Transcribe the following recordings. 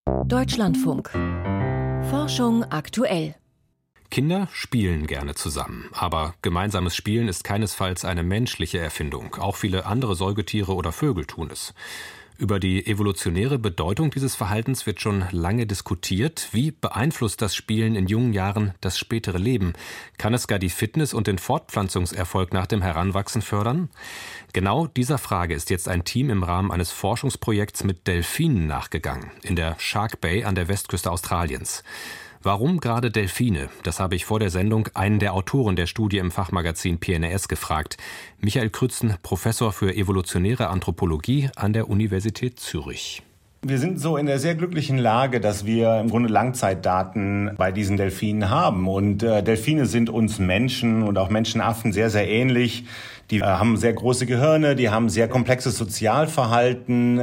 Deutschlandfunk. Forschung aktuell. Kinder spielen gerne zusammen, aber gemeinsames Spielen ist keinesfalls eine menschliche Erfindung. Auch viele andere Säugetiere oder Vögel tun es. Über die evolutionäre Bedeutung dieses Verhaltens wird schon lange diskutiert. Wie beeinflusst das Spielen in jungen Jahren das spätere Leben? Kann es gar die Fitness und den Fortpflanzungserfolg nach dem Heranwachsen fördern? Genau dieser Frage ist jetzt ein Team im Rahmen eines Forschungsprojekts mit Delfinen nachgegangen, in der Shark Bay an der Westküste Australiens. Warum gerade Delfine? Das habe ich vor der Sendung einen der Autoren der Studie im Fachmagazin PNAS gefragt. Michael Krützen, Professor für evolutionäre Anthropologie an der Universität Zürich. Wir sind so in der sehr glücklichen Lage, dass wir im Grunde Langzeitdaten bei diesen Delfinen haben. Und Delfine sind uns Menschen und auch Menschenaffen sehr, sehr ähnlich. Die haben sehr große Gehirne, die haben sehr komplexes Sozialverhalten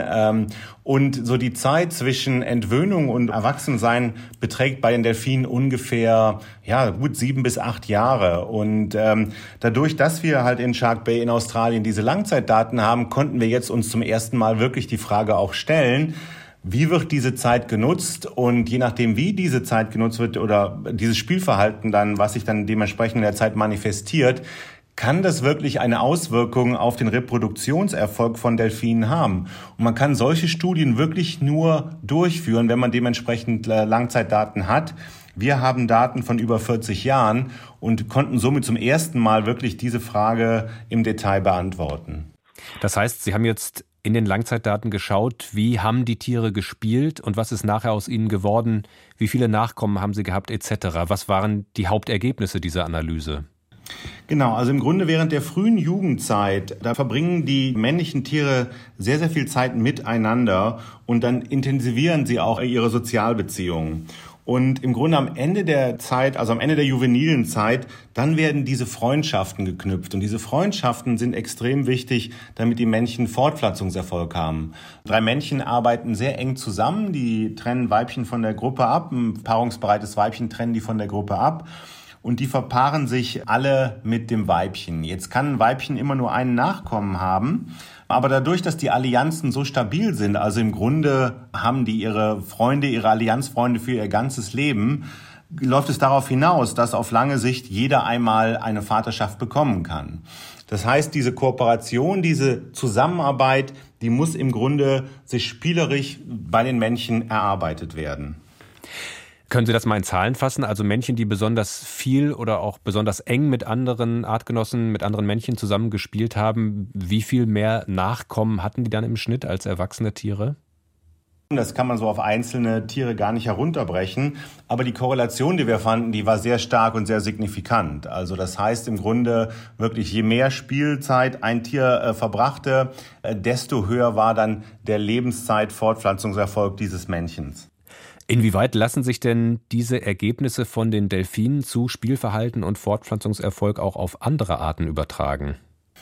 und so die Zeit zwischen Entwöhnung und Erwachsensein beträgt bei den Delfinen ungefähr gut 7 bis 8 Jahre. Und dadurch, dass wir halt in Shark Bay in Australien diese Langzeitdaten haben, konnten wir jetzt uns zum ersten Mal wirklich die Frage auch stellen: Wie wird diese Zeit genutzt? Und je nachdem, wie diese Zeit genutzt wird oder dieses Spielverhalten dann, was sich dann dementsprechend in der Zeit manifestiert, kann das wirklich eine Auswirkung auf den Reproduktionserfolg von Delfinen haben? Und man kann solche Studien wirklich nur durchführen, wenn man dementsprechend Langzeitdaten hat. Wir haben Daten von über 40 Jahren und konnten somit zum ersten Mal wirklich diese Frage im Detail beantworten. Das heißt, Sie haben jetzt in den Langzeitdaten geschaut, wie haben die Tiere gespielt und was ist nachher aus ihnen geworden? Wie viele Nachkommen haben sie gehabt etc.? Was waren die Hauptergebnisse dieser Analyse? Genau, also im Grunde während der frühen Jugendzeit, da verbringen die männlichen Tiere sehr, sehr viel Zeit miteinander und dann intensivieren sie auch ihre Sozialbeziehungen. Und im Grunde am Ende der Zeit, also am Ende der juvenilen Zeit, dann werden diese Freundschaften geknüpft. Und diese Freundschaften sind extrem wichtig, damit die Männchen Fortpflanzungserfolg haben. 3 Männchen arbeiten sehr eng zusammen, die trennen Weibchen von der Gruppe ab, ein paarungsbereites Weibchen trennen die von der Gruppe ab. Und die verpaaren sich alle mit dem Weibchen. Jetzt kann ein Weibchen immer nur einen Nachkommen haben. Aber dadurch, dass die Allianzen so stabil sind, also im Grunde haben die ihre Freunde, ihre Allianzfreunde für ihr ganzes Leben, läuft es darauf hinaus, dass auf lange Sicht jeder einmal eine Vaterschaft bekommen kann. Das heißt, diese Kooperation, diese Zusammenarbeit, die muss im Grunde sich spielerisch bei den Männchen erarbeitet werden. Können Sie das mal in Zahlen fassen? Also Männchen, die besonders viel oder auch besonders eng mit anderen Artgenossen, mit anderen Männchen zusammen gespielt haben, wie viel mehr Nachkommen hatten die dann im Schnitt als erwachsene Tiere? Das kann man so auf einzelne Tiere gar nicht herunterbrechen. Aber die Korrelation, die wir fanden, die war sehr stark und sehr signifikant. Also das heißt im Grunde wirklich, je mehr Spielzeit ein Tier verbrachte, desto höher war dann der Lebenszeit-Fortpflanzungserfolg dieses Männchens. Inwieweit lassen sich denn diese Ergebnisse von den Delfinen zu Spielverhalten und Fortpflanzungserfolg auch auf andere Arten übertragen?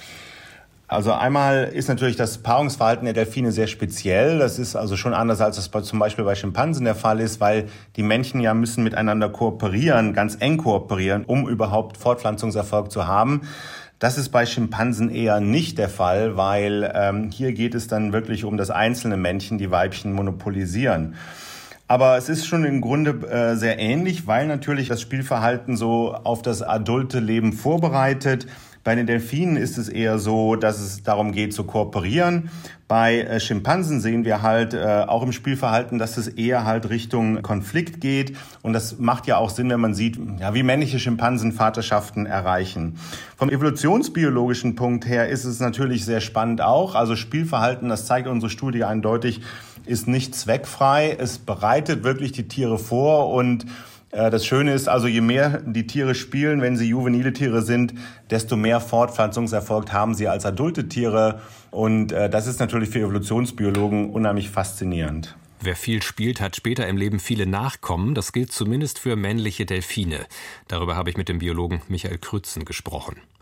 Also einmal ist natürlich das Paarungsverhalten der Delfine sehr speziell. Das ist also schon anders, als das zum Beispiel bei Schimpansen der Fall ist, weil die Männchen ja müssen miteinander kooperieren, ganz eng kooperieren, um überhaupt Fortpflanzungserfolg zu haben. Das ist bei Schimpansen eher nicht der Fall, weil hier geht es dann wirklich um das einzelne Männchen, die Weibchen monopolisieren. Aber es ist schon im Grunde sehr ähnlich, weil natürlich das Spielverhalten so auf das adulte Leben vorbereitet. Bei den Delfinen ist es eher so, dass es darum geht zu kooperieren. Bei Schimpansen sehen wir halt auch im Spielverhalten, dass es eher halt Richtung Konflikt geht. Und das macht ja auch Sinn, wenn man sieht, wie männliche Schimpansen Vaterschaften erreichen. Vom evolutionsbiologischen Punkt her ist es natürlich sehr spannend auch. Also Spielverhalten, das zeigt unsere Studie eindeutig, ist nicht zweckfrei. Es bereitet wirklich die Tiere vor und das Schöne ist also, je mehr die Tiere spielen, wenn sie juvenile Tiere sind, desto mehr Fortpflanzungserfolg haben sie als adulte Tiere. Und das ist natürlich für Evolutionsbiologen unheimlich faszinierend. Wer viel spielt, hat später im Leben viele Nachkommen. Das gilt zumindest für männliche Delfine. Darüber habe ich mit dem Biologen Michael Krützen gesprochen.